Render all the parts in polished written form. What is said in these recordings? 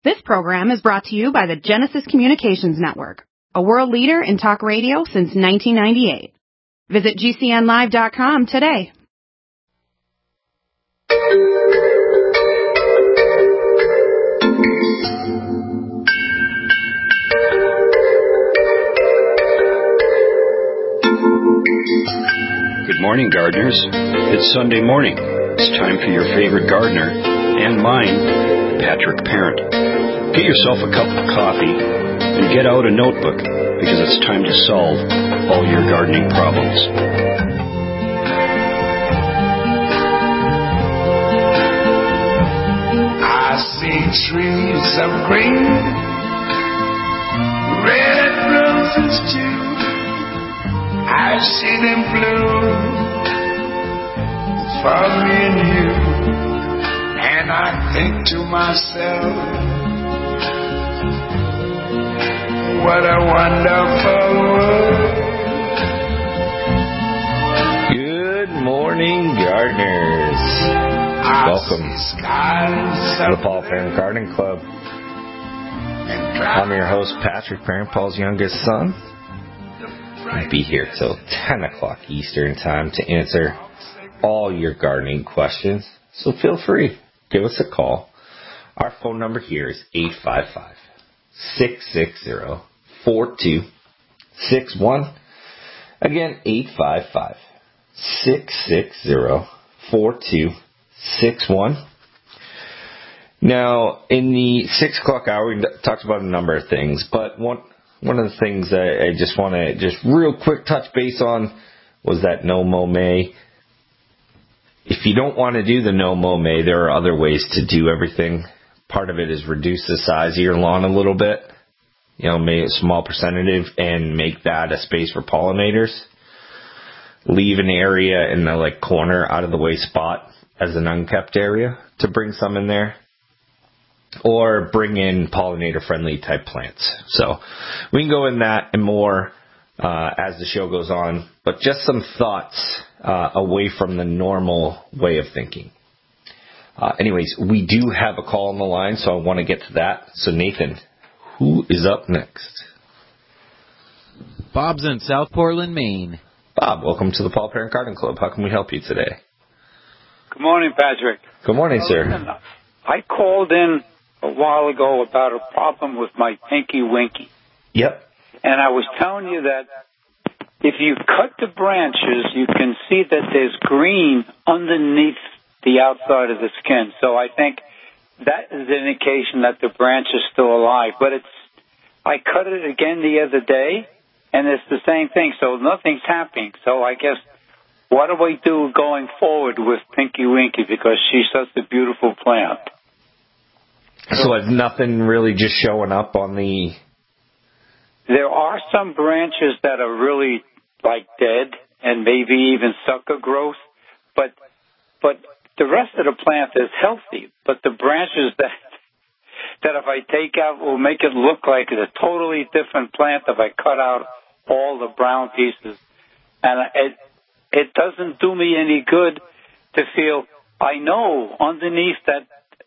This program is brought to you by the Genesis Communications Network, a world leader in talk radio since 1998. Visit GCNlive.com today. Good morning, gardeners. It's Sunday morning. It's time for your favorite gardener, and mine, Patrick Parent. Get yourself a cup of coffee and get out a notebook, because it's time to solve all your gardening problems. I see trees of green, red roses too. I see them bloom for me and you, and I think to myself, what a wonderful world. Good morning, gardeners. Welcome to the Paul Parent Gardening Club. I'm your host, Patrick Parent, Paul's youngest son. I'll be here till 10 o'clock Eastern time to answer all your gardening questions. So feel free, give us a call. Our phone number here is 855-660-4261. Again, 855-660-4261. Now, in the 6 o'clock hour, we talked about a number of things, but one of the things I just want to real quick touch base on was that no mow May. If you don't want to do the no mow May, there are other ways to do everything. Part of it is reduce the size of your lawn a little bit. Make a small percentage and make that a space for pollinators. Leave an area in the corner out of the way spot as an unkept area to bring some in there. Or bring in pollinator-friendly type plants. So we can go in that and more as the show goes on. But just some thoughts away from the normal way of thinking. Anyways, we do have a call on the line, so I want to get to that. So Nathan, who is up next? Bob's in South Portland, Maine. Bob, welcome to the Paul Parent Garden Club. How can we help you today? Good morning, Patrick. Good morning, sir. I called in a while ago about a problem with my Pinky Winky. Yep. And I was telling you that if you cut the branches, you can see that there's green underneath the outside of the skin. So I think that is an indication that the branch is still alive. But I cut it again the other day, and it's the same thing. So nothing's happening. So I guess, what do I do going forward with Pinky Winky? Because she's such a beautiful plant. So has nothing really just showing up on the... There are some branches that are really dead and maybe even sucker growth, but the rest of the plant is healthy. But the branches that if I take out will make it look like it's a totally different plant if I cut out all the brown pieces. And it doesn't do me any good to feel, I know underneath that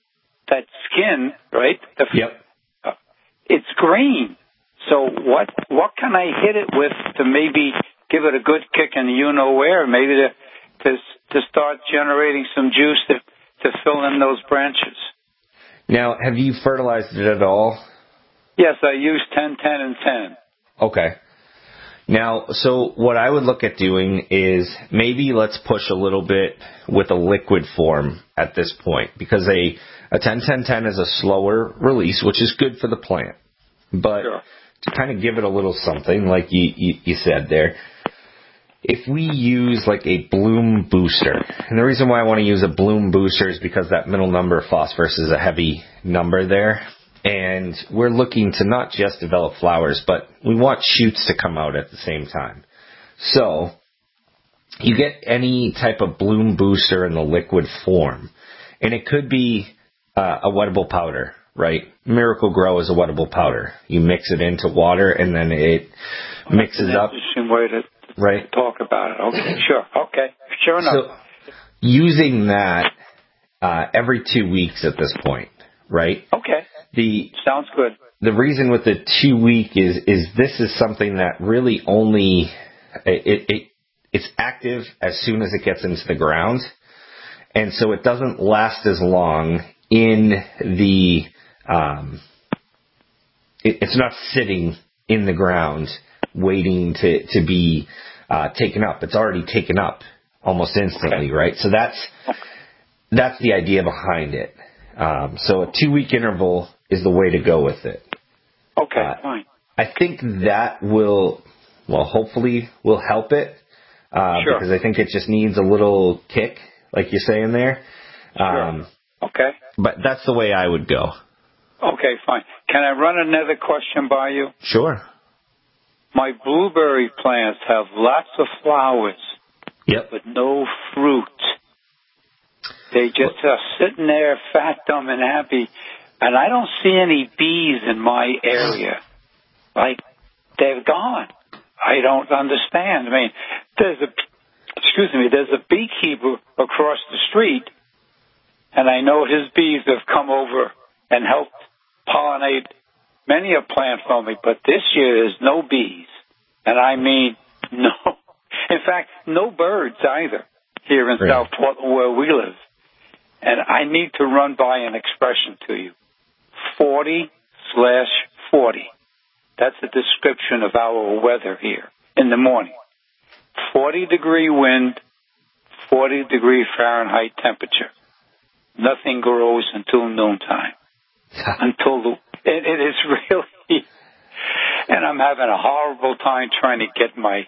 skin, right? Yep. It's green. So what can I hit it with to maybe give it a good kick in where? Maybe to start generating some juice to fill in those branches. Now, have you fertilized it at all? Yes, I use 10, 10, and 10. Okay. Now, so what I would look at doing is maybe let's push a little bit with a liquid form at this point, because a 10-10-10 is a slower release, which is good for the plant. But sure, to kind of give it a little something, like you said there, if we use a bloom booster, and the reason why I want to use a bloom booster is because that middle number of phosphorus is a heavy number there. And we're looking to not just develop flowers, but we want shoots to come out at the same time. So you get any type of bloom booster in the liquid form. And it could be a wettable powder, right? Miracle Grow is a wettable powder. You mix it into water, and then it mixes up. Interesting way to right? Talk about it. Okay, sure. Okay, sure enough. So using that every 2 weeks at this point, right? Okay. Sounds good. The reason with the 2 week is this is something that really only it's active as soon as it gets into the ground, and so it doesn't last as long in the it's not sitting in the ground waiting to be taken up. It's already taken up almost instantly, right? So that's the idea behind it. So a 2 week interval is the way to go with it. Okay, fine. I think that hopefully will help it. Sure. Because I think it just needs a little kick, like you're saying there. Sure. Okay. But that's the way I would go. Okay, fine. Can I run another question by you? Sure. My blueberry plants have lots of flowers, Yep. but no fruit. They just are sitting there fat, dumb, and happy, and I don't see any bees in my area. Like, they're gone. I don't understand. I mean, there's a beekeeper across the street, and I know his bees have come over and helped pollinate many a plant for me, but this year there's no bees. And I mean, no. In fact, no birds either here in South Portland where we live. And I need to run by an expression to you. 40/40. That's a description of our weather here in the morning. 40-degree wind, 40-degree Fahrenheit temperature. Nothing grows until noontime. It is really, and I'm having a horrible time trying to get my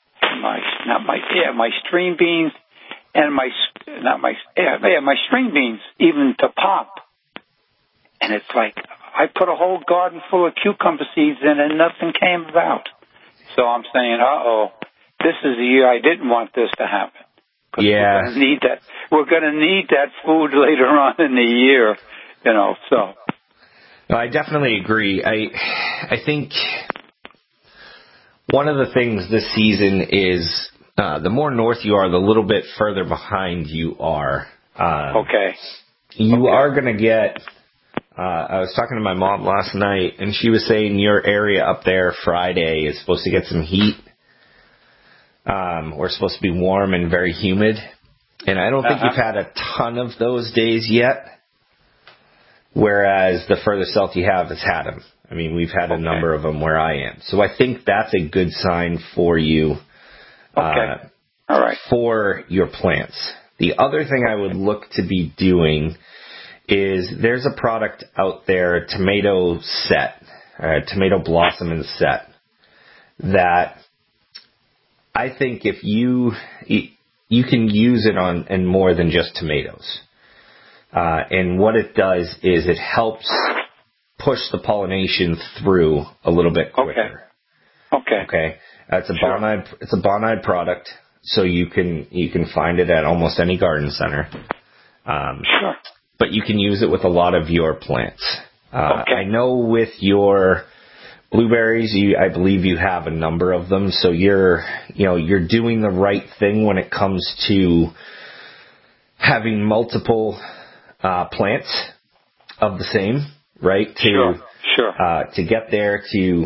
string beans and my string beans even to pop. And it's like I put a whole garden full of cucumber seeds in and nothing came about. So I'm saying, this is the year I didn't want this to happen. Yeah. We're going to need that food later on in the year, so. No, I definitely agree. I think one of the things this season is the more north you are, the little bit further behind you are. Okay. You are going to get... I was talking to my mom last night, and she was saying your area up there Friday is supposed to get some heat. We're supposed to be warm and very humid. And I don't think you've had a ton of those days yet. Whereas the further south you have has had them. I mean, we've had a number of them where I am. So I think that's a good sign for you. All right. For your plants. The other thing I would look to be doing is there's a product out there, tomato blossom and set, that I think if you can use it on more than just tomatoes. And what it does is it helps push the pollination through a little bit quicker. Okay. It's a Bonide product, so you can find it at almost any garden center. Sure. But you can use it with a lot of your plants. I know with your blueberries, I believe you have a number of them, so you're doing the right thing when it comes to having multiple plants of the same, right? Sure. To get there to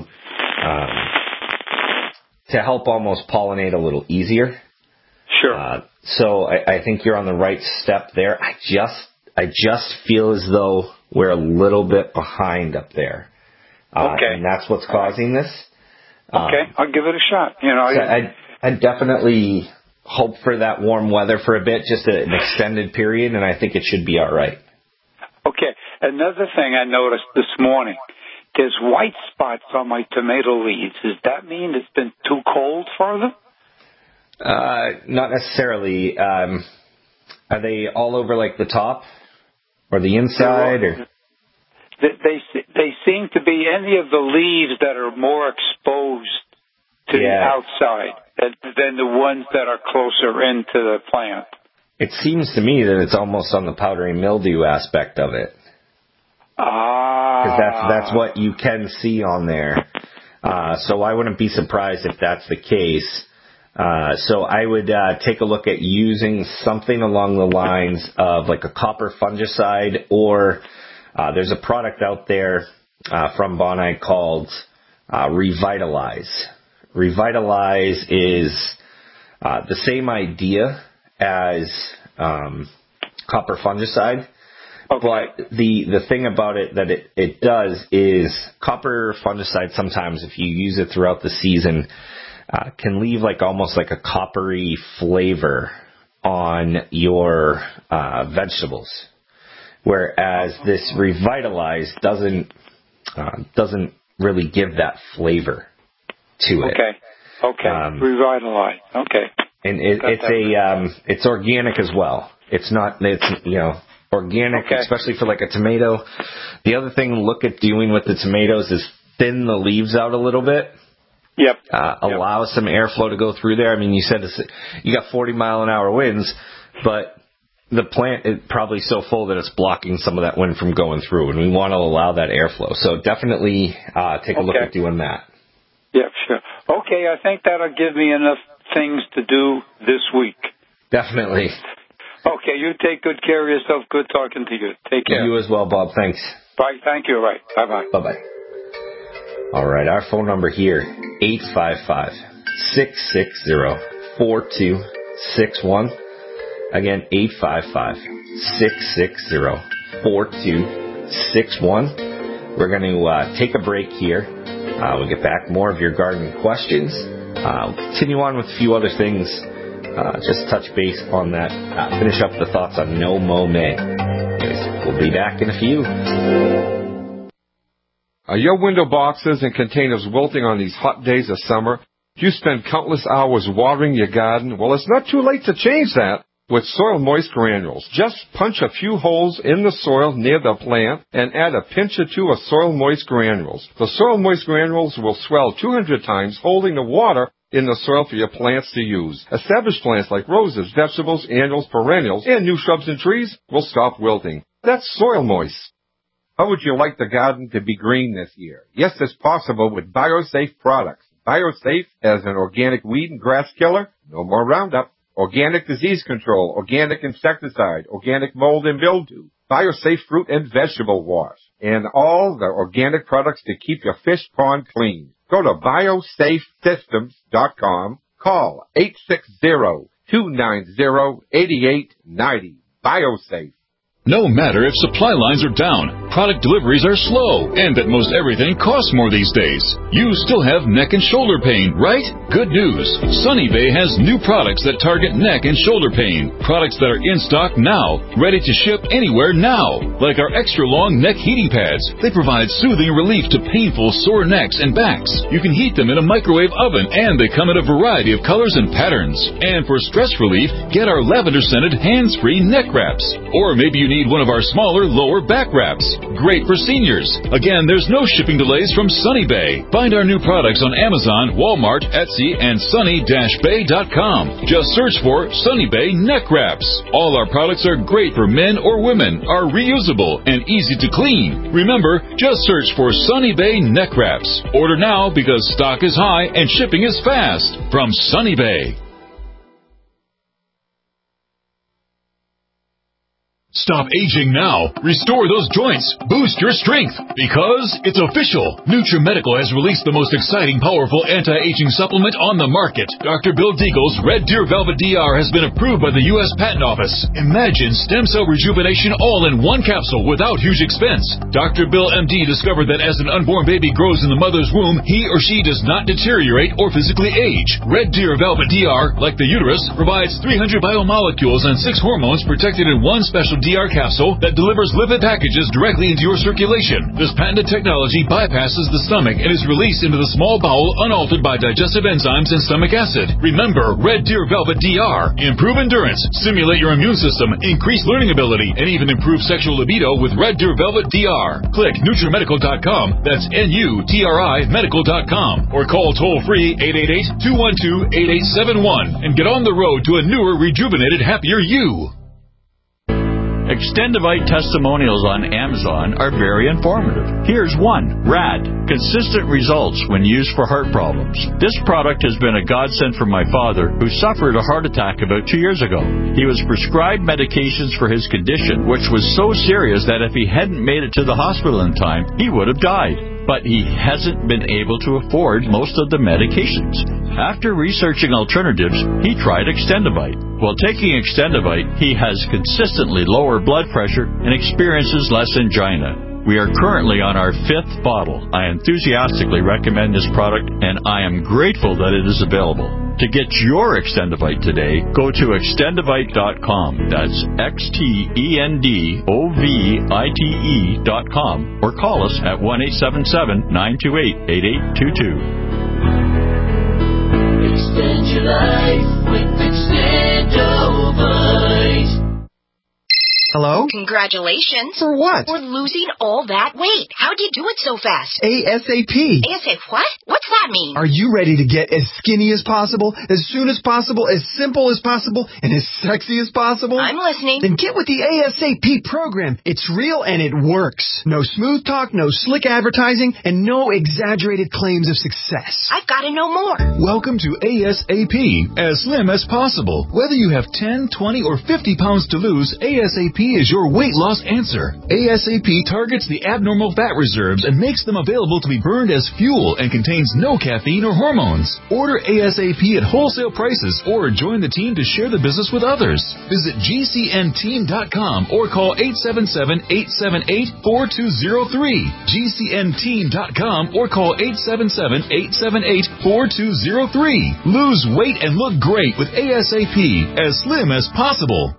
help almost pollinate a little easier. Sure. So I think you're on the right step there. I just feel as though we're a little bit behind up there. And that's what's causing this. I'll give it a shot. I definitely hope for that warm weather for a bit, just an extended period, and I think it should be all right. Okay. Another thing I noticed this morning, there's white spots on my tomato leaves. Does that mean it's been too cold for them? Not necessarily. Are they all over like the top or the inside? Or They seem to be any of the leaves that are more exposed to the outside than the ones that are closer into the plant. It seems to me that it's almost on the powdery mildew aspect of it. Because that's what you can see on there. So I wouldn't be surprised if that's the case. So I would take a look at using something along the lines of like a copper fungicide or there's a product out there from Bonide called Revitalize. Revitalize is the same idea as copper fungicide. Okay. But the thing about it that it does is copper fungicide sometimes, if you use it throughout the season, can leave almost like a coppery flavor on your vegetables. Whereas this Revitalize doesn't really give that flavor to it. Okay. Revitalize. Okay. And it's organic as well. It's organic, especially for a tomato. The other thing to look at doing with the tomatoes is thin the leaves out a little bit. Yep. Allow some airflow to go through there. I mean, you said you got 40-mile-an-hour winds, but the plant is probably so full that it's blocking some of that wind from going through, and we want to allow that airflow. So definitely take a look at doing that. Yeah, sure. Okay, I think that'll give me enough things to do this week. Definitely. Okay, you take good care of yourself. Good talking to you. Take care. You as well, Bob. Thanks. Bye. Thank you. Right. Bye-bye. Bye-bye. All right, our phone number here, 855-660-4261. Again, 855-660-4261. We're going to take a break here. We'll get back more of your garden questions. We'll continue on with a few other things. Just touch base on that. Finish up the thoughts on No Mow May. Anyways, we'll be back in a few. Are your window boxes and containers wilting on these hot days of summer? Do you spend countless hours watering your garden? Well, it's not too late to change that with Soil Moist Granules. Just punch a few holes in the soil near the plant and add a pinch or two of Soil Moist Granules. The Soil Moist Granules will swell 200 times, holding the water in the soil for your plants to use. Established plants like roses, vegetables, annuals, perennials, and new shrubs and trees will stop wilting. That's Soil Moist. How would you like the garden to be green this year? Yes, it's possible with BioSafe products. BioSafe as an organic weed and grass killer, no more Roundup. Organic disease control, organic insecticide, organic mold and mildew, BioSafe fruit and vegetable wash, and all the organic products to keep your fish pond clean. Go to biosafesystems.com. Call 860-290-8890. BioSafe. No matter if supply lines are down, product deliveries are slow, and that most everything costs more these days, you still have neck and shoulder pain, right? Good news. Sunny Bay has new products that target neck and shoulder pain. Products that are in stock now, ready to ship anywhere now. Like our extra long neck heating pads. They provide soothing relief to painful sore necks and backs. You can heat them in a microwave oven, and they come in a variety of colors and patterns. And for stress relief, get our lavender-scented hands-free neck wraps. Or maybe you need one of our smaller lower back wraps. Great for seniors. Again, there's no shipping delays from Sunny Bay. Find our new products on Amazon, Walmart, Etsy, and sunny-bay.com. Just search for Sunny Bay neck wraps. All our products are great for men or women, are reusable, and easy to clean. Remember, just search for Sunny Bay neck wraps. Order now because stock is high and shipping is fast. From Sunny Bay. Stop aging now. Restore those joints. Boost your strength. Because it's official. NutriMedical has released the most exciting, powerful anti-aging supplement on the market. Dr. Bill Deagle's Red Deer Velvet DR has been approved by the U.S. Patent Office. Imagine stem cell rejuvenation all in one capsule without huge expense. Dr. Bill MD discovered that as an unborn baby grows in the mother's womb, he or she does not deteriorate or physically age. Red Deer Velvet DR, like the uterus, provides 300 biomolecules and 6 hormones protected in one special DR capsule that delivers lipid packages directly into your circulation. This patented technology bypasses the stomach and is released into the small bowel unaltered by digestive enzymes and stomach acid. Remember, Red Deer Velvet DR. Improve endurance, stimulate your immune system, increase learning ability, and even improve sexual libido with Red Deer Velvet DR. Click NutriMedical.com, that's NUTRI Medical.com, or call toll-free 888-212-8871 and get on the road to a newer, rejuvenated, happier you. Extendivite testimonials on Amazon are very informative. Here's one. RAD. Consistent results when used for heart problems. This product has been a godsend for my father, who suffered a heart attack about 2 years ago. He was prescribed medications for his condition, which was so serious that if he hadn't made it to the hospital in time, he would have died. But he hasn't been able to afford most of the medications. After researching alternatives, he tried Extendivite. While taking Extendivite, he has consistently lower blood pressure and experiences less angina. We are currently on our 5th bottle. I enthusiastically recommend this product, and I am grateful that it is available. To get your Extendivite today, go to extendivite.com. That's XTENDOVITE.com, or call us at 1-877-928-8822. Extend your life with Extendovite. Hello? Congratulations. For what? For losing all that weight. How'd you do it so fast? ASAP. ASAP what? What's that mean? Are you ready to get as skinny as possible, as soon as possible, as simple as possible, and as sexy as possible? I'm listening. Then get with the ASAP program. It's real and it works. No smooth talk, no slick advertising, and no exaggerated claims of success. I've got to know more. Welcome to ASAP, as slim as possible. Whether you have 10, 20, or 50 pounds to lose, ASAP is your weight loss answer. ASAP targets the abnormal fat reserves and makes them available to be burned as fuel and contains no caffeine or hormones. Order ASAP at wholesale prices or join the team to share the business with others. Visit GCNteam.com or call 877-878-4203. GCNteam.com or call 877-878-4203. Lose weight and look great with ASAP, as slim as possible.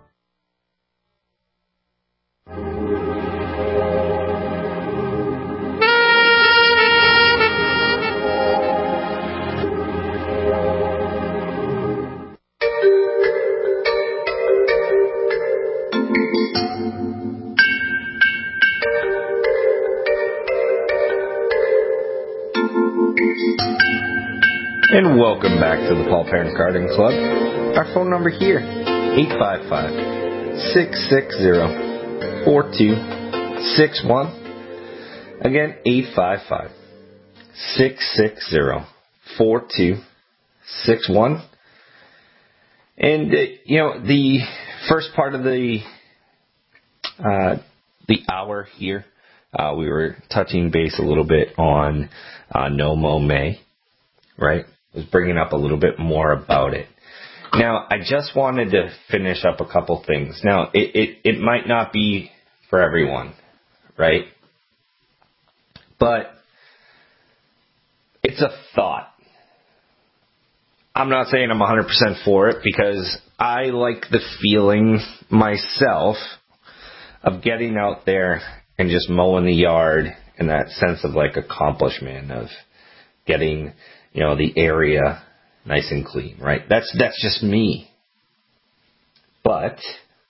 And welcome back to the Paul Parents Gardening Club. Our phone number here, 855-660-4261. Again, 855-660-4261. And, the first part of the hour here, we were touching base a little bit on No Mow May, right? Was bringing up a little bit more about it. Now, I just wanted to finish up a couple things. Now, it might not be for everyone, right? But it's a thought. I'm not saying I'm 100% for it, because I like the feeling myself of getting out there and just mowing the yard, and that sense of like accomplishment of getting, the area nice and clean, right? That's just me. But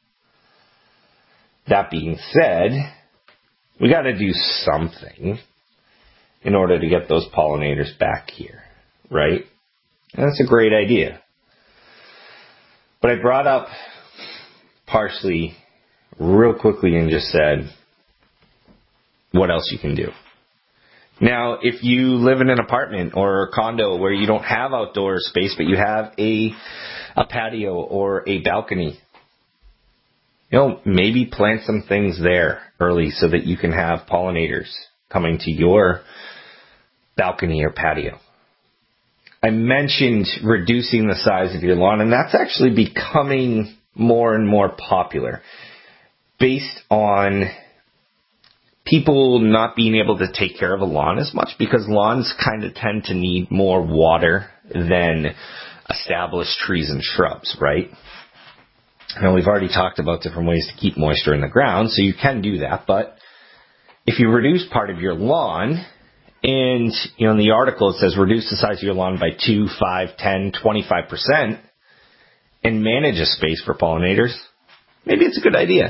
that being said, we got to do something in order to get those pollinators back here, right? And that's a great idea. But I brought up parsley real quickly and just said, what else you can do? Now, if you live in an apartment or a condo where you don't have outdoor space, but you have a patio or a balcony, maybe plant some things there early so that you can have pollinators coming to your balcony or patio. I mentioned reducing the size of your lawn, and that's actually becoming more and more popular based on people not being able to take care of a lawn as much, because lawns kind of tend to need more water than established trees and shrubs, right? Now, we've already talked about different ways to keep moisture in the ground, so you can do that. But if you reduce part of your lawn, and in the article it says reduce the size of your lawn by 2, 5, 10, 25%, and manage a space for pollinators, maybe it's a good idea.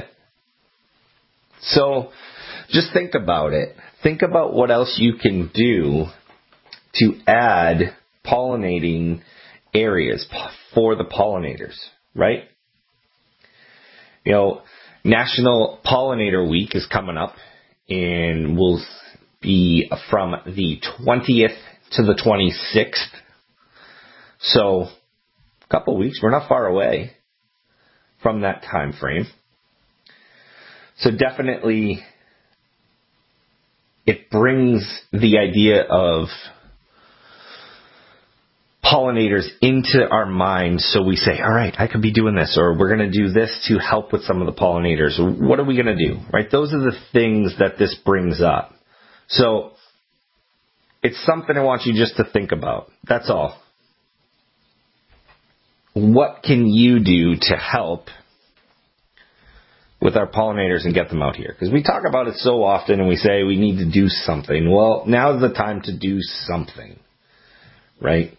So just think about it. Think about what else you can do to add pollinating areas for the pollinators, right? National Pollinator Week is coming up, and will be from the 20th to the 26th. So, a couple of weeks. We're not far away from that time frame. So definitely, it brings the idea of pollinators into our minds, so we say, all right, I could be doing this, or we're going to do this to help with some of the pollinators. What are we going to do, right? Those are the things that this brings up. So it's something I want you just to think about. That's all. What can you do to help with our pollinators and get them out here? Because we talk about it so often and we say we need to do something. Well, now's the time to do something, right?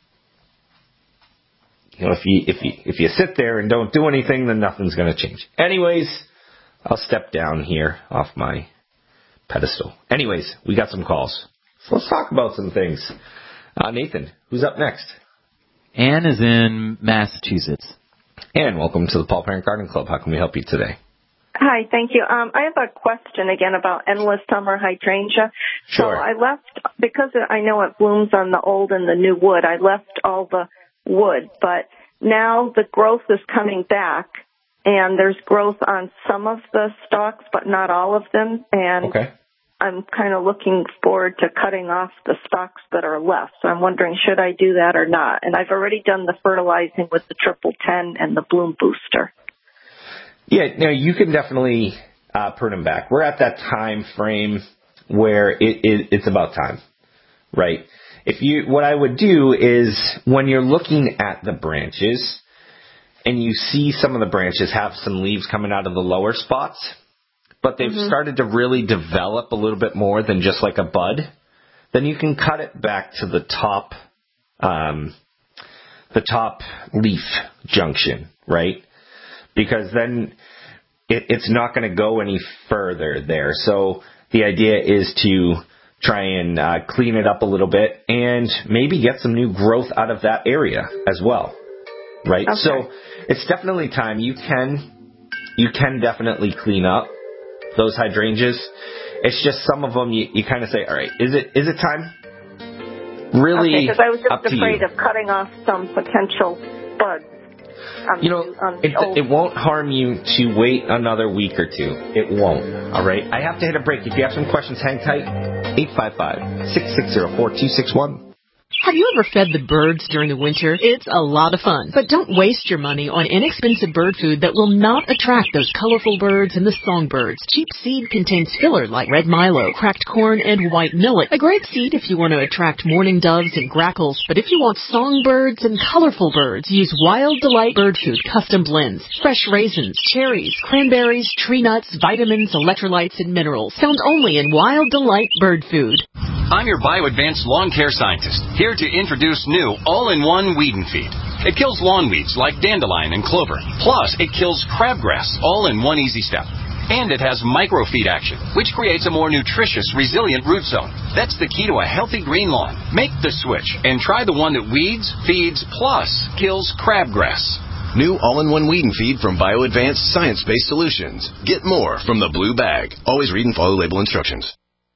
You know, if you sit there and don't do anything, then nothing's going to change. Anyways, I'll step down here off my pedestal. Anyways, we got some calls. So let's talk about some things. Nathan, who's up next? Anne is in Massachusetts. Anne, welcome to the Paul Parent Garden Club. How can we help you today? Hi, thank you. I have a question again about endless summer hydrangea. Sure. So I left, because I know it blooms on the old and the new wood, I left all the wood, but now the growth is coming back, and there's growth on some of the stalks, but not all of them, and okay. I'm kind of looking forward to cutting off the stalks that are left. So I'm wondering, should I do that or not? And I've already done the fertilizing with the Triple 10 and the Bloom Booster. Yeah, no, you can definitely prune them back. We're at that time frame where it's about time, right? What I would do is, when you're looking at the branches and you see some of the branches have some leaves coming out of the lower spots, but they've started to really develop a little bit more than just like a bud, then you can cut it back to the top leaf junction, right? Because then it's not going to go any further there. So the idea is to try and clean it up a little bit and maybe get some new growth out of that area as well, right? Okay. So it's definitely time. You can definitely clean up those hydrangeas. It's just some of them you kind of say, all right, is it time? Really, because I was up just to afraid you. of cutting off some potential buds. It won't harm you to wait another week or two. It won't. All right? I have to hit a break. If you have some questions, hang tight. 855-660-4261. Have you ever fed the birds during the winter? It's a lot of fun. But don't waste your money on inexpensive bird food that will not attract those colorful birds and the songbirds. Cheap seed contains filler like red milo, cracked corn, and white millet. A great seed if you want to attract mourning doves and grackles. But if you want songbirds and colorful birds, use Wild Delight Bird Food Custom Blends. Fresh raisins, cherries, cranberries, tree nuts, vitamins, electrolytes, and minerals. Found only in Wild Delight Bird Food. I'm your BioAdvanced lawn care scientist, here to introduce new all-in-one weed and feed. It kills lawn weeds like dandelion and clover. Plus, it kills crabgrass all in one easy step. And it has microfeed action, which creates a more nutritious, resilient root zone. That's the key to a healthy green lawn. Make the switch and try the one that weeds, feeds, plus kills crabgrass. New all-in-one weed and feed from BioAdvanced Science-Based Solutions. Get more from the blue bag. Always read and follow label instructions.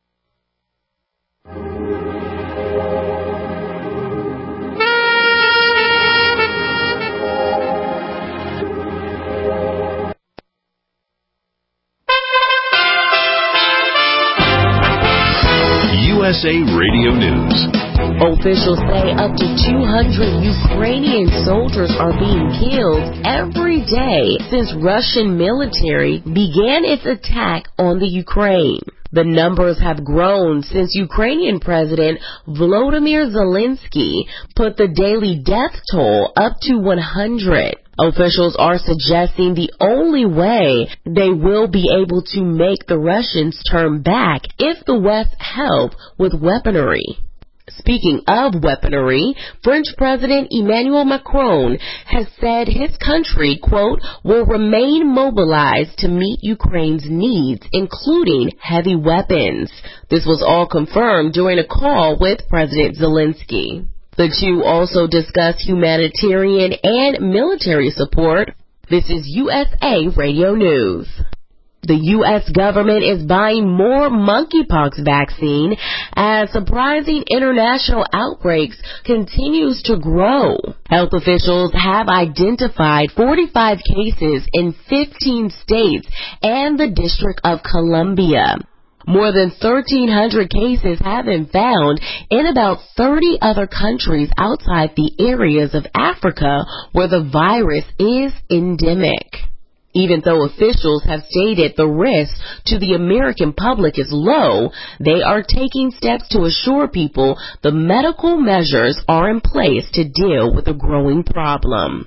USA Radio News. Officials say up to 200 Ukrainian soldiers are being killed every day since Russian military began its attack on the Ukraine. The numbers have grown since Ukrainian President Volodymyr Zelensky put the daily death toll up to 100. Officials are suggesting the only way they will be able to make the Russians turn back if the West help with weaponry. Speaking of weaponry, French President Emmanuel Macron has said his country, quote, will remain mobilized to meet Ukraine's needs, including heavy weapons. This was all confirmed during a call with President Zelensky. The two also discussed humanitarian and military support This is USA Radio News. The U.S. government is buying more monkeypox vaccine as surprising international outbreaks continues to grow. Health officials have identified 45 cases in 15 states and the District of Columbia. More than 1,300 cases have been found in about 30 other countries outside the areas of Africa where the virus is endemic. Even though officials have stated the risk to the American public is low, they are taking steps to assure people the medical measures are in place to deal with the growing problem.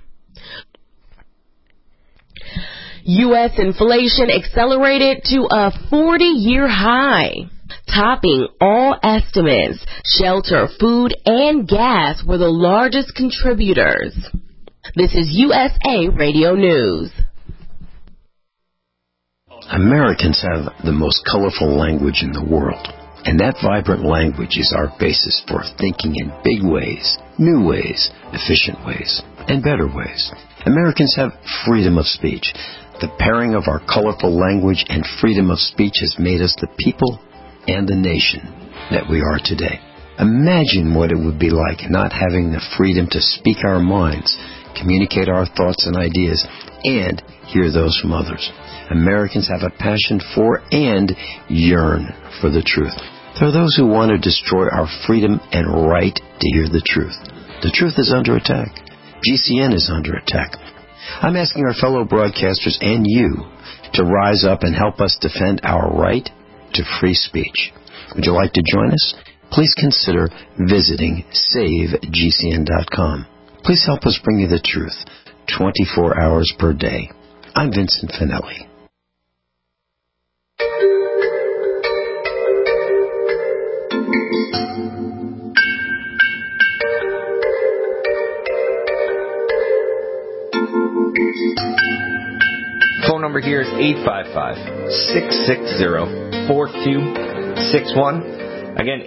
U.S. inflation accelerated to a 40-year high, topping all estimates. Shelter, food, and gas were the largest contributors. This is USA Radio News. Americans have the most colorful language in the world, and that vibrant language is our basis for thinking in big ways, new ways, efficient ways, and better ways. Americans have freedom of speech. The pairing of our colorful language and freedom of speech has made us the people and the nation that we are today. Imagine what it would be like not having the freedom to speak our minds, communicate our thoughts and ideas, and hear those from others. Americans have a passion for and yearn for the truth. There are those who want to destroy our freedom and right to hear the truth. The truth is under attack. GCN is under attack. I'm asking our fellow broadcasters and you to rise up and help us defend our right to free speech. Would you like to join us? Please consider visiting SaveGCN.com. Please help us bring you the truth 24 hours per day. I'm Vincent Finelli. Phone number here is 855-660-4261. Again,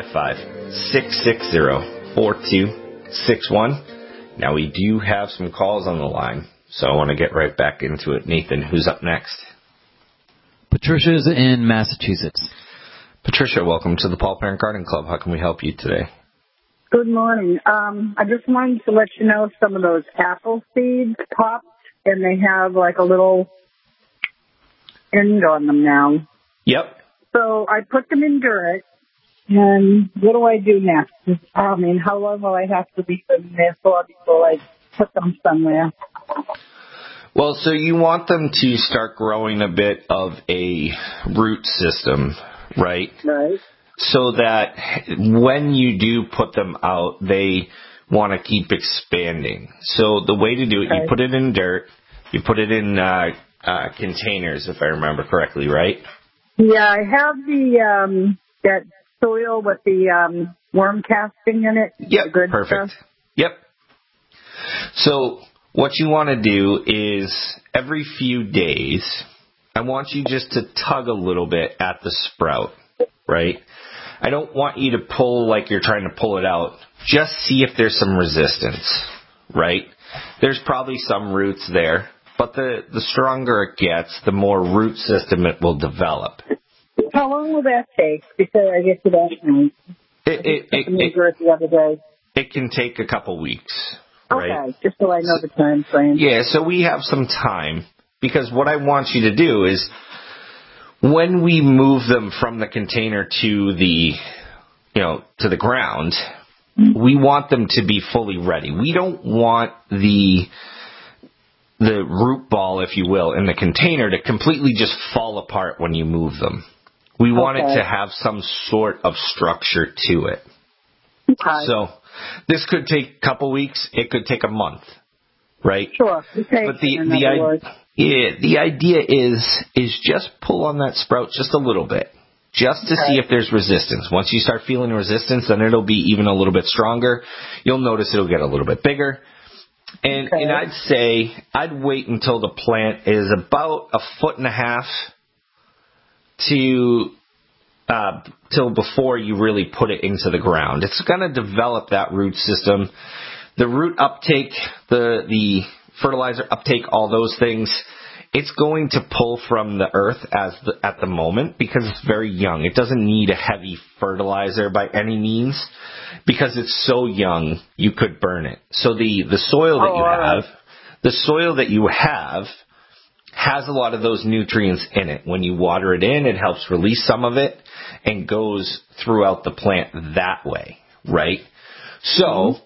855-660-4261. Now, we do have some calls on the line, so I want to get right back into it. Nathan, who's up next? Patricia's in Massachusetts. Patricia, welcome to the Paul Parent Garden Club. How can we help you today? Good morning. I just wanted to let you know some of those apple seeds popped, and they have like a little end on them now. Yep. So I put them in dirt, and what do I do next? I mean, how long will I have to leave them there for before I put them somewhere? Well, so you want them to start growing a bit of a root system, right? Right. So that when you do put them out, they want to keep expanding. So the way to do it, you put it in dirt, you put it in containers, if I remember correctly, right? Yeah, I have the that soil with the worm casting in it. Yep, good perfect. Stuff. Yep. So what you want to do is every few days, I want you just to tug a little bit at the sprout, right? I don't want you to pull like you're trying to pull it out. Just see if there's some resistance, right? There's probably some roots there, but the stronger it gets, the more root system it will develop. How long will that take before I get to that point? It can take a couple weeks, right? Okay, just so I know the time frame. Yeah, so we have some time, because what I want you to do is when we move them from the container to the ground, we want them to be fully ready. We don't want the root ball, if you will, in the container to completely just fall apart when you move them. We want it to have some sort of structure to it. Okay. So this could take a couple weeks. It could take a month, right? Sure. But the idea is just pull on that sprout just a little bit, just to see if there's resistance. Once you start feeling resistance, then it'll be even a little bit stronger. You'll notice it'll get a little bit bigger. And I'd say I'd wait until the plant is about 1.5 feet till before you really put it into the ground. It's going to develop that root system. The root uptake, the fertilizer uptake, all those things, it's going to pull from the earth at the moment because it's very young. It doesn't need a heavy fertilizer by any means because it's so young. You could burn it. So the soil that you have has a lot of those nutrients in it. When you water it in, it helps release some of it and goes throughout the plant that way, right? So,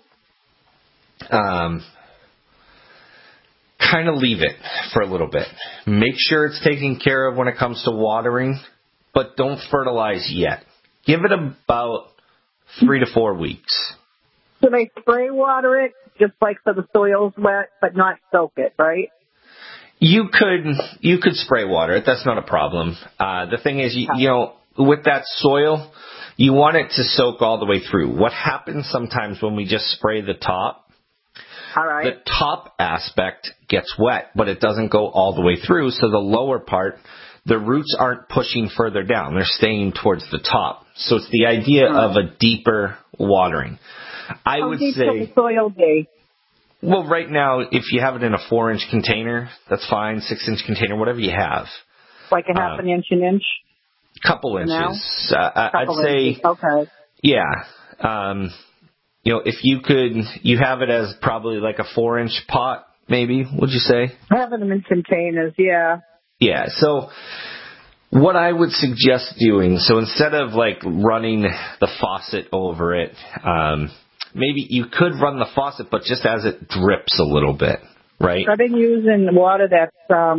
kind of leave it for a little bit. Make sure it's taken care of when it comes to watering, but don't fertilize yet. Give it about 3 to 4 weeks. So they spray water it just like so the soil's wet, but not soak it, right? You could spray water it. That's not a problem. The thing is, you know, with that soil, you want it to soak all the way through. What happens sometimes when we just spray the top, the top aspect gets wet, but it doesn't go all the way through. So the lower part, the roots aren't pushing further down. They're staying towards the top. So it's the idea of a deeper watering. I would say, the soil be? Well, right now, if you have it in a 4-inch container, that's fine. 6-inch container, whatever you have. Like a half an inch, an inch? Couple inches. I'd say, inches. Okay. Yeah. You know, if you have it as probably like a 4-inch pot, maybe, would you say? I have them in containers, yeah. Yeah, so what I would suggest doing, so instead of like running the faucet over it, maybe you could run the faucet, but just as it drips a little bit, right? I've been using water that's,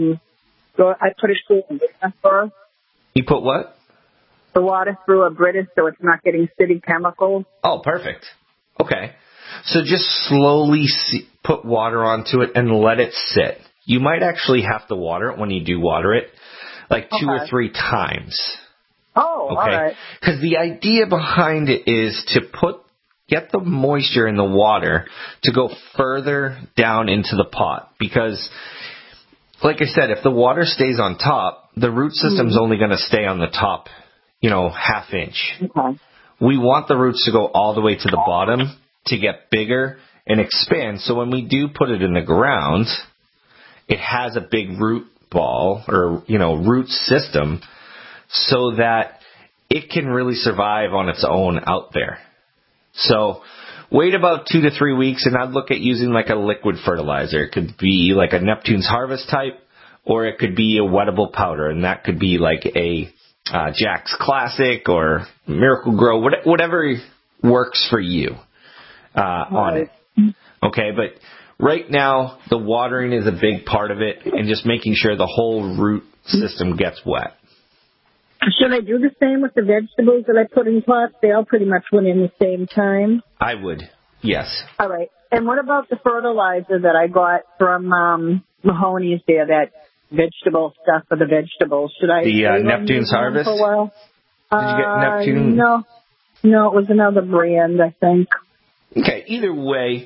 I put it through a Brita first. You put what? The water through a Brita so it's not getting city chemicals. Oh, perfect. Okay. So just slowly put water onto it and let it sit. You might actually have to water it when you do water it, like 2 or 3 times. Oh, okay. All right. Because the idea behind it is to get the moisture in the water to go further down into the pot. Because, like I said, if the water stays on top, the root system's only going to stay on the top, half inch. Okay. We want the roots to go all the way to the bottom to get bigger and expand. So when we do put it in the ground, it has a big root ball or, root system so that it can really survive on its own out there. So wait about 2 to 3 weeks, and I'd look at using like a liquid fertilizer. It could be like a Neptune's Harvest type, or it could be a wettable powder, and that could be like a Jack's Classic or Miracle Grow, whatever works for you on it. Okay, but right now the watering is a big part of it, and just making sure the whole root system gets wet. Should I do the same with the vegetables that I put in pots? They all pretty much went in the same time. I would, yes. All right. And what about the fertilizer that I got from Mahoney's there, that vegetable stuff for the vegetables? Should I the Neptune's Harvest? For a while? Did you get Neptune? No, it was another brand, I think. Okay, either way,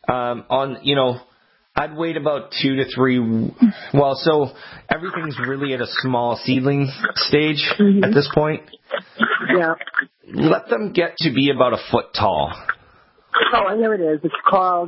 I'd wait about 2 to 3. Well, so everything's really at a small seedling stage at this point. Yeah. Let them get to be about a foot tall. Oh, here it is. It's called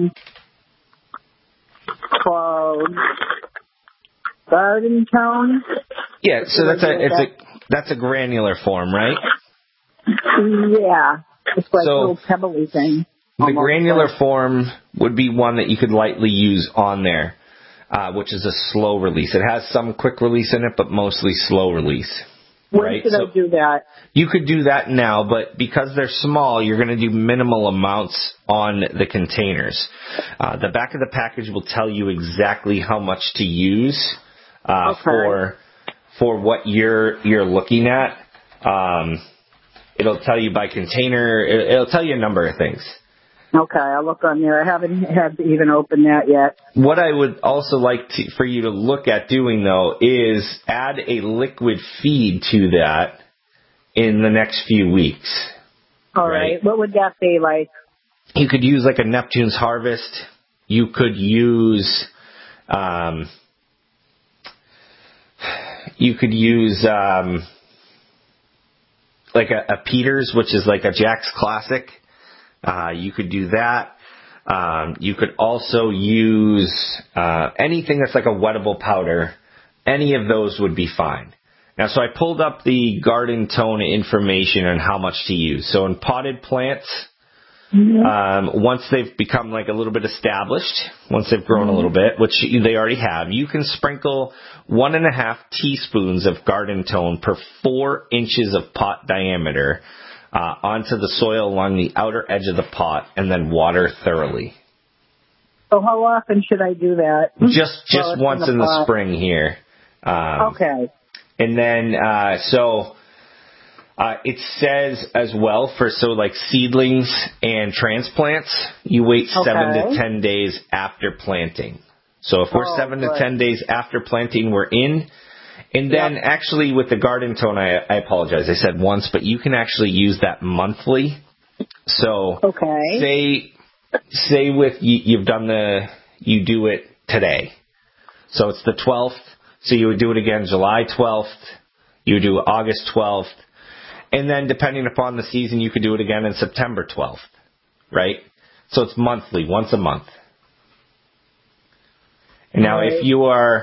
Garden Tone. Yeah, so that's a granular form, right? Yeah, it's like a little pebbly thing. The granular form would be one that you could lightly use on there, which is a slow release. It has some quick release in it, but mostly slow release. When should I do that? You could do that now, but because they're small, you're going to do minimal amounts on the containers. The back of the package will tell you exactly how much to use for what you're looking at. It'll tell you by container. It'll tell you a number of things. Okay, I'll look on there. I haven't had to even open that yet. What I would also like for you to look at doing, though, is add a liquid feed to that in the next few weeks. All right. What would that be like? You could use like a Neptune's Harvest. You could use like a Peters, which is like a Jack's Classic. You could do that. You could also use anything that's like a wettable powder. Any of those would be fine. Now, so I pulled up the Garden Tone information on how much to use. So in potted plants, once they've become like a little bit established, once they've grown a little bit, which they already have, you can sprinkle 1.5 teaspoons of Garden Tone per 4 inches of pot diameter onto the soil along the outer edge of the pot, and then water thoroughly. So how often should I do that? Just once in the spring here. Okay. And then, it says as well for, like seedlings and transplants, you wait 7 to 10 days after planting. So if we're 7 to 10 days after planting, we're in. And then actually with the Garden Tone, I apologize, I said once, but you can actually use that monthly. So say with you've done you do it today. So it's the 12th. So you would do it again July 12th. You would do August 12th. And then depending upon the season, you could do it again in September 12th. Right? So it's monthly, once a month. And now if you are,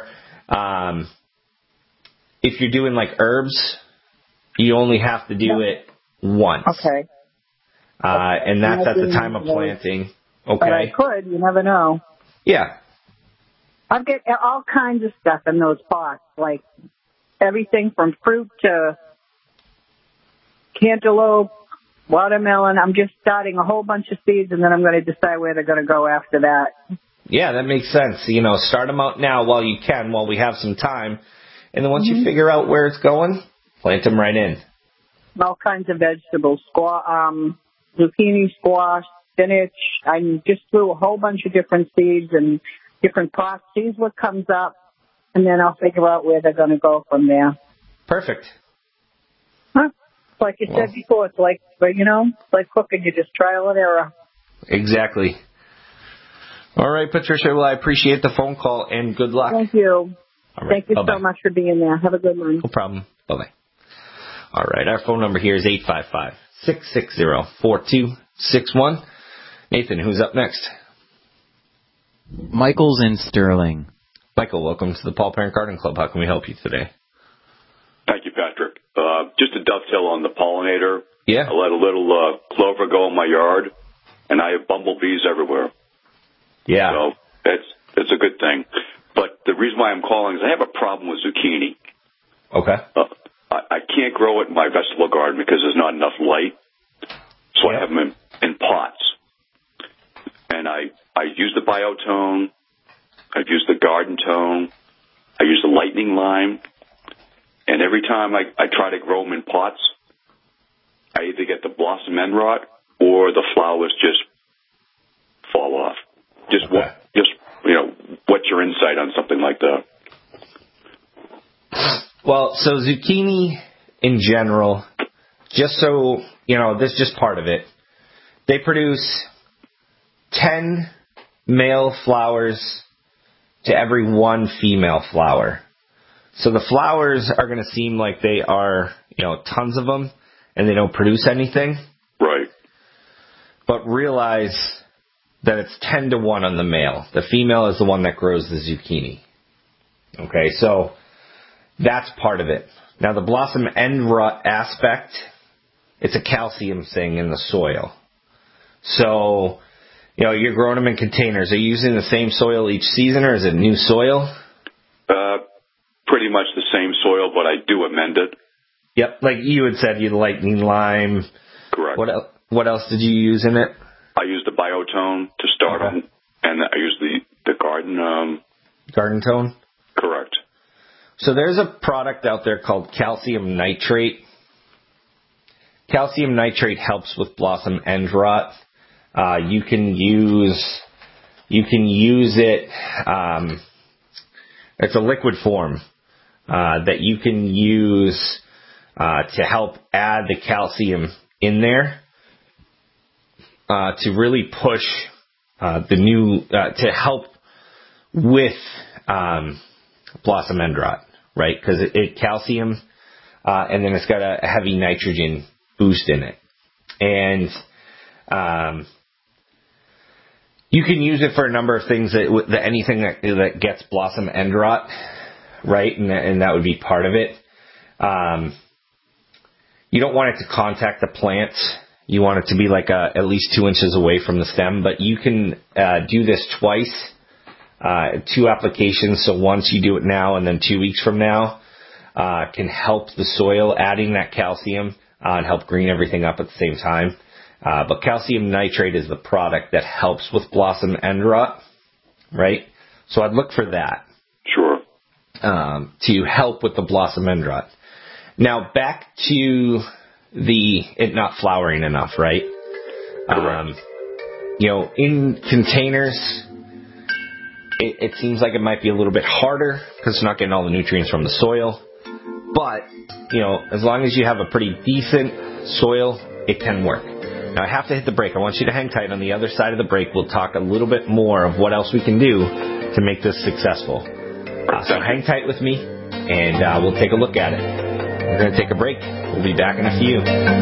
if you're doing like herbs, you only have to do it once. Okay. And that's at the time of planting. Okay. But I could. You never know. Yeah. I'll get all kinds of stuff in those pots, like everything from fruit to cantaloupe, watermelon. I'm just starting a whole bunch of seeds, and then I'm going to decide where they're going to go after that. Yeah, that makes sense. You know, start them out now while you can, while we have some time. And then once you figure out where it's going, plant them right in. All kinds of vegetables, zucchini, squash, spinach. I just threw a whole bunch of different seeds and different pots, see what comes up, and then I'll figure out where they're going to go from there. Perfect. Huh? Like you said before, it's like, it's like cooking. You just trial and error. Exactly. All right, Patricia. Well, I appreciate the phone call, and good luck. Thank you. All right. Thank you so much for being there. Have a good one. No problem. Bye-bye. All right, our phone number here is 855-660-4261. Nathan, who's up next? Michael's in Sterling. Michael, welcome to the Paul Parent Garden Club. How can we help you today? Thank you, Patrick. Just to dovetail on the pollinator, I let a little clover go in my yard, and I have bumblebees everywhere. Yeah. So it's a good thing. But the reason why I'm calling is I have a problem with zucchini. Okay. I can't grow it in my vegetable garden because there's not enough light, so I have them in pots. And I use the Biotone, I've used the Garden Tone, I use the Lightning Lime, and every time I try to grow them in pots, I either get the blossom end rot or the flowers just fall off. What's your insight on something like that? Well, so zucchini in general, just so, this is just part of it. They produce 10 male flowers to every 1 female flower. So the flowers are going to seem like they are, tons of them, and they don't produce anything. Right. But realize that it's 10 to 1 on the male. The female is the one that grows the zucchini. Okay, so that's part of it. Now, the blossom end rot aspect, it's a calcium thing in the soil. So, you're growing them in containers. Are you using the same soil each season, or is it new soil? Pretty much the same soil, but I do amend it. Yep, like you had said, you Lightning Lime. Correct. What else did you use in it? I used the Biotone to start them, and I used the Garden Tone? Correct. So there's a product out there called calcium nitrate. Calcium nitrate helps with blossom end rot. You can use it. It's a liquid form that you can use to help add the calcium in there to really push to help with blossom end rot, right? Because it calcium and then it's got a heavy nitrogen boost in it, and You can use it for a number of things, that anything that gets blossom end rot, right? And that would be part of it. You don't want it to contact the plant. You want it to be like at least 2 inches away from the stem. But you can do this twice, 2 applications. So once you do it now and then 2 weeks from now, can help the soil, adding that calcium and help green everything up at the same time. But calcium nitrate is the product that helps with blossom end rot, right? So I'd look for that. Sure. To help with the blossom end rot. Now back to it not flowering enough, right? In containers, it seems like it might be a little bit harder because it's not getting all the nutrients from the soil. But, as long as you have a pretty decent soil, it can work. Now, I have to hit the break. I want you to hang tight. On the other side of the break, we'll talk a little bit more of what else we can do to make this successful. So hang tight with me, and we'll take a look at it. We're going to take a break. We'll be back in a few.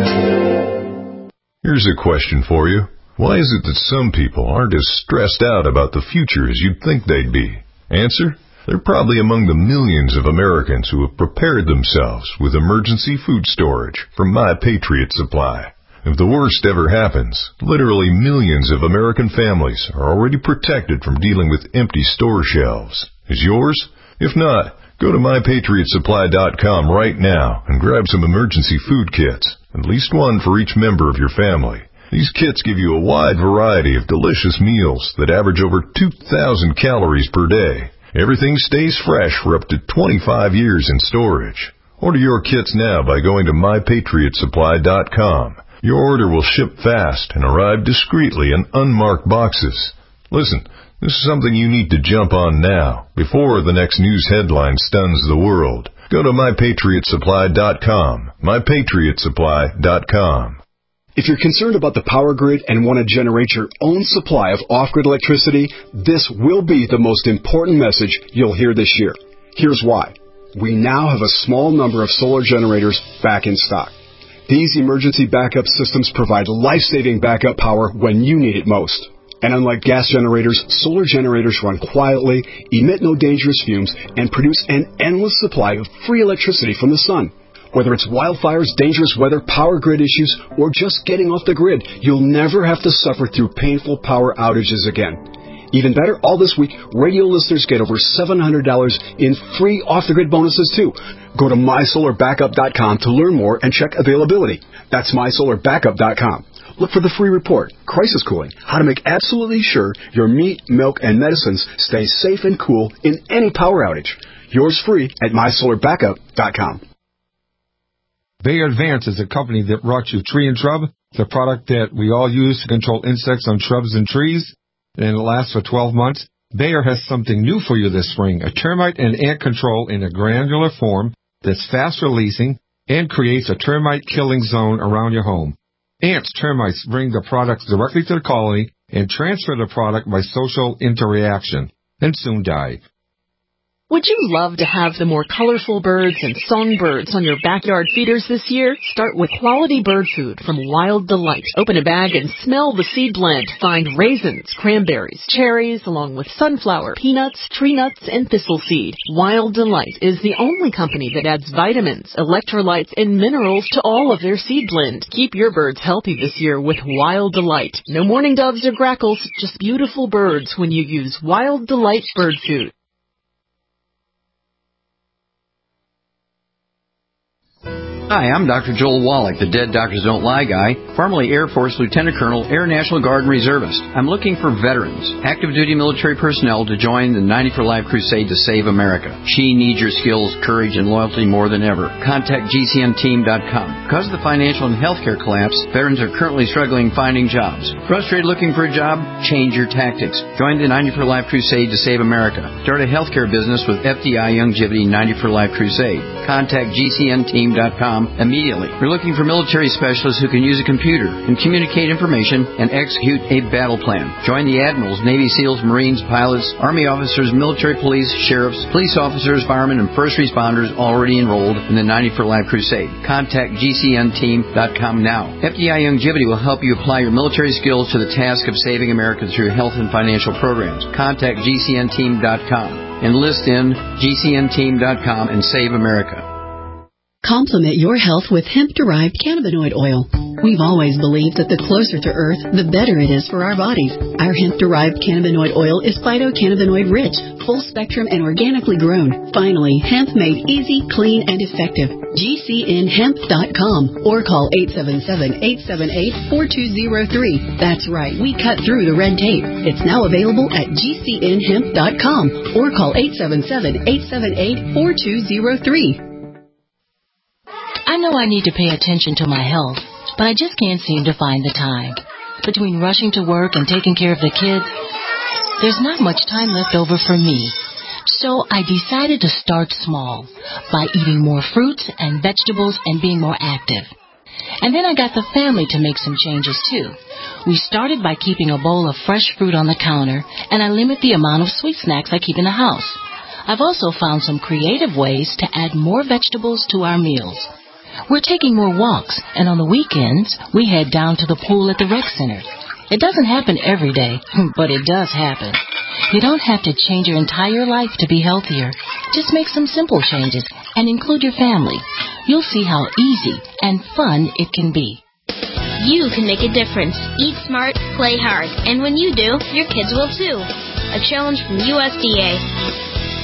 Here's a question for you. Why is it that some people aren't as stressed out about the future as you'd think they'd be? Answer? They're probably among the millions of Americans who have prepared themselves with emergency food storage from My Patriot Supply. If the worst ever happens, literally millions of American families are already protected from dealing with empty store shelves. Is yours? If not, go to MyPatriotSupply.com right now and grab some emergency food kits, at least one for each member of your family. These kits give you a wide variety of delicious meals that average over 2,000 calories per day. Everything stays fresh for up to 25 years in storage. Order your kits now by going to MyPatriotSupply.com. Your order will ship fast and arrive discreetly in unmarked boxes. Listen, this is something you need to jump on now, before the next news headline stuns the world. Go to MyPatriotSupply.com. MyPatriotSupply.com. If you're concerned about the power grid and want to generate your own supply of off-grid electricity, this will be the most important message you'll hear this year. Here's why. We now have a small number of solar generators back in stock. These emergency backup systems provide life-saving backup power when you need it most. And unlike gas generators, solar generators run quietly, emit no dangerous fumes, and produce an endless supply of free electricity from the sun. Whether it's wildfires, dangerous weather, power grid issues, or just getting off the grid, you'll never have to suffer through painful power outages again. Even better, all this week, radio listeners get over $700 in free off-the-grid bonuses, too. Go to MySolarBackup.com to learn more and check availability. That's MySolarBackup.com. Look for the free report, Crisis Cooling, how to make absolutely sure your meat, milk, and medicines stay safe and cool in any power outage. Yours free at MySolarBackup.com. Bayer Advance is a company that brought you Tree and Shrub, the product that we all use to control insects on shrubs and trees, and it lasts for 12 months. Bayer has something new for you this spring, a termite and ant control in a granular form that's fast-releasing and creates a termite-killing zone around your home. Ants, termites bring the products directly to the colony and transfer the product by social interaction, and soon die. Would you love to have the more colorful birds and songbirds on your backyard feeders this year? Start with quality bird food from Wild Delight. Open a bag and smell the seed blend. Find raisins, cranberries, cherries, along with sunflower, peanuts, tree nuts, and thistle seed. Wild Delight is the only company that adds vitamins, electrolytes, and minerals to all of their seed blend. Keep your birds healthy this year with Wild Delight. No mourning doves or grackles, just beautiful birds when you use Wild Delight bird food. Hi, I'm Dr. Joel Wallach, the Dead Doctors Don't Lie guy, formerly Air Force Lieutenant Colonel, Air National Guard Reservist. I'm looking for veterans, active duty military personnel to join the 90 for Life crusade to save America. She needs your skills, courage, and loyalty more than ever. Contact GCNteam.com. Because of the financial and healthcare collapse, veterans are currently struggling finding jobs. Frustrated looking for a job? Change your tactics. Join the 90 for Life crusade to save America. Start a healthcare business with FDI Longevity 90 for Life crusade. Contact GCNteam.com. militarypersonnel.com immediately. We're looking for military specialists who can use a computer and communicate information and execute a battle plan. Join the admirals, Navy SEALs, Marines, pilots, Army officers, military police, sheriffs, police officers, firemen, and first responders already enrolled in the 90 for Life Crusade. Contact GCNteam.com now. FDI Longevity will help you apply your military skills to the task of saving America through health and financial programs. Contact GCNteam.com. Enlist in GCNteam.com and save America. Complement your health with hemp-derived cannabinoid oil. We've always believed that the closer to Earth, the better it is for our bodies. Our hemp-derived cannabinoid oil is phytocannabinoid-rich, full-spectrum, and organically grown. Finally, hemp made easy, clean, and effective. GCNhemp.com or call 877-878-4203. That's right, we cut through the red tape. It's now available at GCNhemp.com or call 877-878-4203. I know I need to pay attention to my health, but I just can't seem to find the time. Between rushing to work and taking care of the kids, there's not much time left over for me. So I decided to start small by eating more fruits and vegetables and being more active. And then I got the family to make some changes too. We started by keeping a bowl of fresh fruit on the counter, and I limit the amount of sweet snacks I keep in the house. I've also found some creative ways to add more vegetables to our meals. We're taking more walks, and on the weekends, we head down to the pool at the rec center. It doesn't happen every day, but it does happen. You don't have to change your entire life to be healthier. Just make some simple changes and include your family. You'll see how easy and fun it can be. You can make a difference. Eat smart, play hard. And when you do, your kids will too. A challenge from USDA.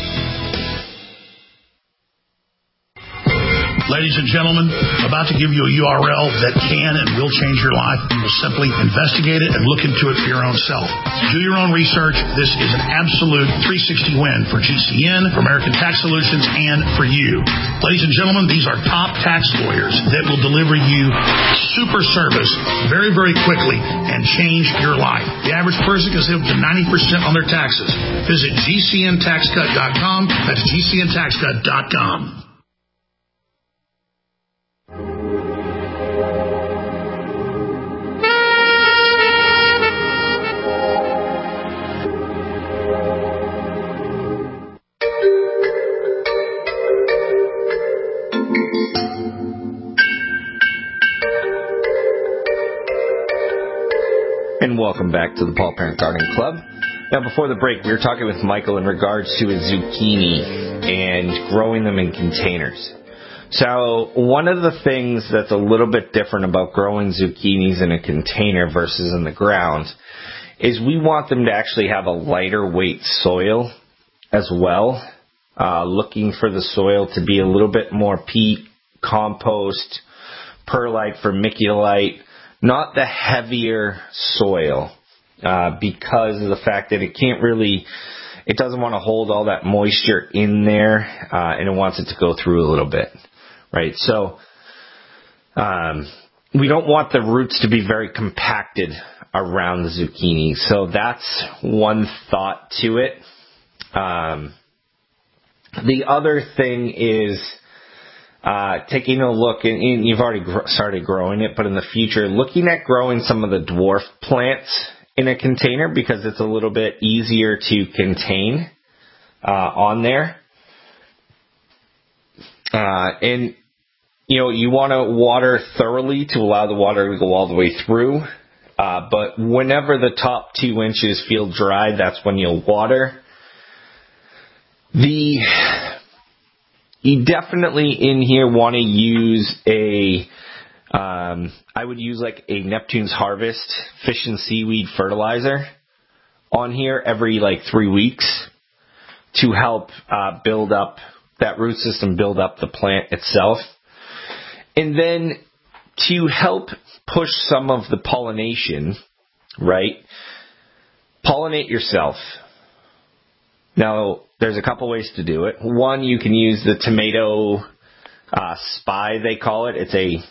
Ladies and gentlemen, about to give you a URL that can and will change your life. You will simply investigate it and look into it for your own self. Do your own research. This is an absolute 360 win for GCN, for American Tax Solutions, and for you. Ladies and gentlemen, these are top tax lawyers that will deliver you super service very, very quickly and change your life. The average person can save up to 90% on their taxes. Visit GCNTaxCut.com. That's GCNTaxCut.com. And welcome back to the Paul Parent Gardening Club. Now, before the break, we were talking with Michael in regards to his zucchini and growing them in containers. So one of the things that's a little bit different about growing zucchinis in a container versus in the ground is we want them to actually have a lighter weight soil as well. Looking for the soil to be a little bit more peat, compost, perlite, vermiculite, not the heavier soil, because of the fact that it doesn't want to hold all that moisture in there, and it wants it to go through a little bit, right? So, we don't want the roots to be very compacted around the zucchini. So that's one thought to it. The other thing is, taking a look, and you've already started growing it, but in the future, looking at growing some of the dwarf plants in a container because it's a little bit easier to contain on there. And, you want to water thoroughly to allow the water to go all the way through. But whenever the top 2 inches feel dry, that's when you'll water. You definitely in here want to use I would use like a Neptune's Harvest fish and seaweed fertilizer on here every 3 weeks to help build up that root system, build up the plant itself. And then to help push some of the pollination, right? Pollinate yourself. Now, there's a couple ways to do it. One, you can use the tomato spy, they call it. It's a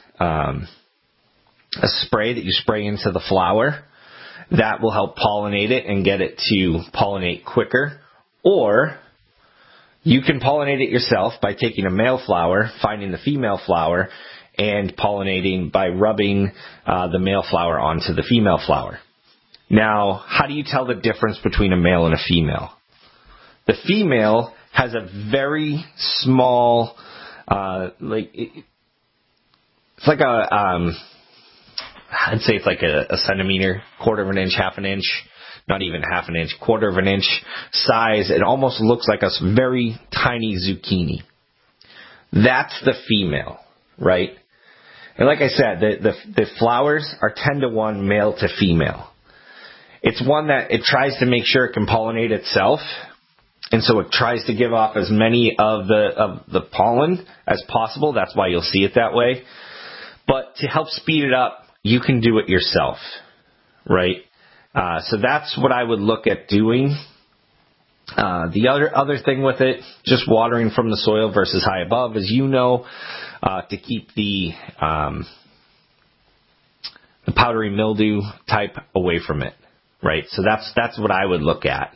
spray that you spray into the flower. That will help pollinate it and get it to pollinate quicker. Or You can pollinate it yourself by taking a male flower, finding the female flower, and pollinating by rubbing the male flower onto the female flower. Now, how do you tell the difference between a male and a female? The female has a very small, it's like I'd say it's like a centimeter, quarter of an inch, half an inch, not even half an inch, quarter of an inch size. It almost looks like a very tiny zucchini. That's the female, right? And like I said, the flowers are 10-to-1 male to female. It's one that it tries to make sure it can pollinate itself, and so it tries to give off as many of the pollen as possible. That's why you'll see it that way. But to help speed it up, you can do it yourself, right? So that's what I would look at doing. The other thing with it, just watering from the soil versus high above, as you know, to keep the powdery mildew type away from it, right? So that's what I would look at.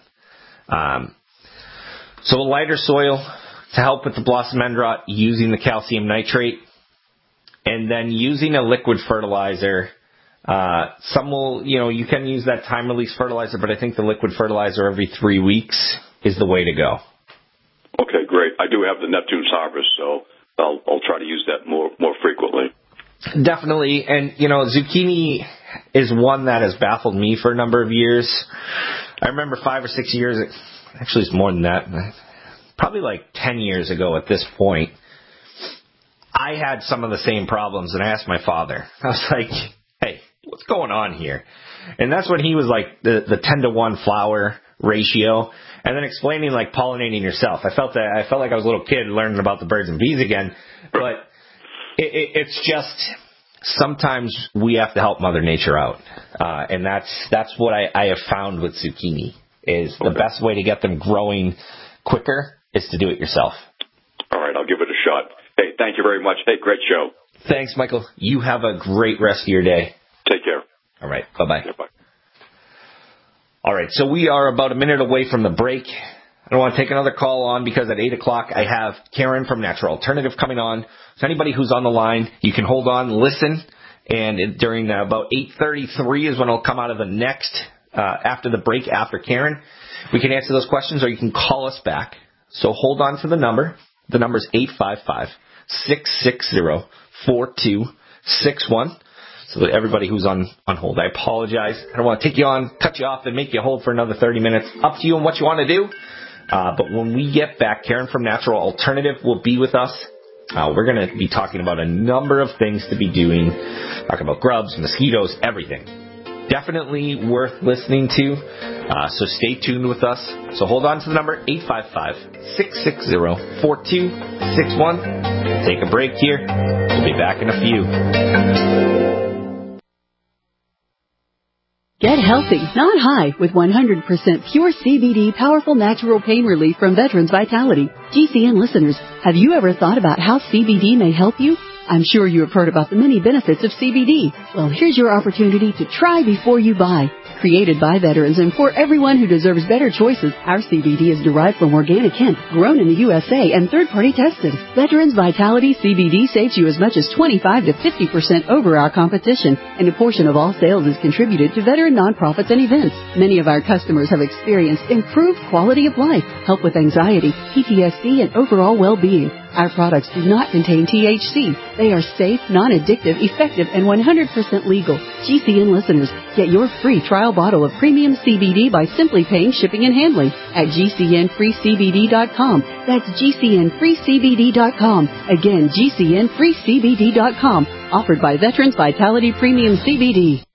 So a lighter soil to help with the blossom end rot, using the calcium nitrate, and then using a liquid fertilizer. Some will, you can use that time release fertilizer, but I think the liquid fertilizer every 3 weeks is the way to go. Okay, great. I do have the Neptune's Harvest, so I'll try to use that more frequently. Definitely. And, zucchini is one that has baffled me for a number of years. I remember 5 or 6 years, actually it's more than that, probably like 10 years ago at this point, I had some of the same problems, and I asked my father. I was like, hey, what's going on here? And that's when he was like the 10-to-1 flower ratio, and then explaining like pollinating yourself. I felt like I was a little kid learning about the birds and bees again, but it's just sometimes we have to help Mother Nature out, and that's what I have found with zucchini is the best way to get them growing quicker is to do it yourself. All right, I'll give it a shot. Hey, thank you very much. Hey, great show. Thanks, Michael. You have a great rest of your day. Take care. All right, bye-bye. Yeah, bye. All right, so we are about a minute away from the break. I don't want to take another call on because at 8 o'clock I have Karen from Natural Alternative coming on. So anybody who's on the line, you can hold on, listen, and during about 8:33 is when I'll come out of the next, after the break, after Karen. We can answer those questions, or you can call us back. So hold on to the number. The number is 855-660-4261. So that everybody who's on hold, I apologize. I don't want to take you on, cut you off, and make you hold for another 30 minutes. Up to you and what you want to do. But when we get back, Karen from Natural Alternative will be with us. We're going to be talking about a number of things to be doing. Talking about grubs, mosquitoes, everything. Definitely worth listening to. So stay tuned with us. So hold on to the number 855-660-4261. Take a break here. We'll be back in a few. Get healthy, not high, with 100% pure CBD powerful natural pain relief from Veterans Vitality. GCN listeners, have you ever thought about how CBD may help you? I'm sure you have heard about the many benefits of CBD. Well, here's your opportunity to try before you buy. Created by veterans and for everyone who deserves better choices, our CBD is derived from organic hemp, grown in the USA, and third-party tested. Veterans Vitality CBD saves you as much as 25 to 50% over our competition, and a portion of all sales is contributed to veteran nonprofits and events. Many of our customers have experienced improved quality of life, help with anxiety, PTSD, and overall well-being. Our products do not contain THC. They are safe, non-addictive, effective, and 100% legal. GCN listeners, get your free trial bottle of premium CBD by simply paying shipping and handling at GCNFreeCBD.com. That's GCNFreeCBD.com. Again, GCNFreeCBD.com. Offered by Veterans Vitality Premium CBD.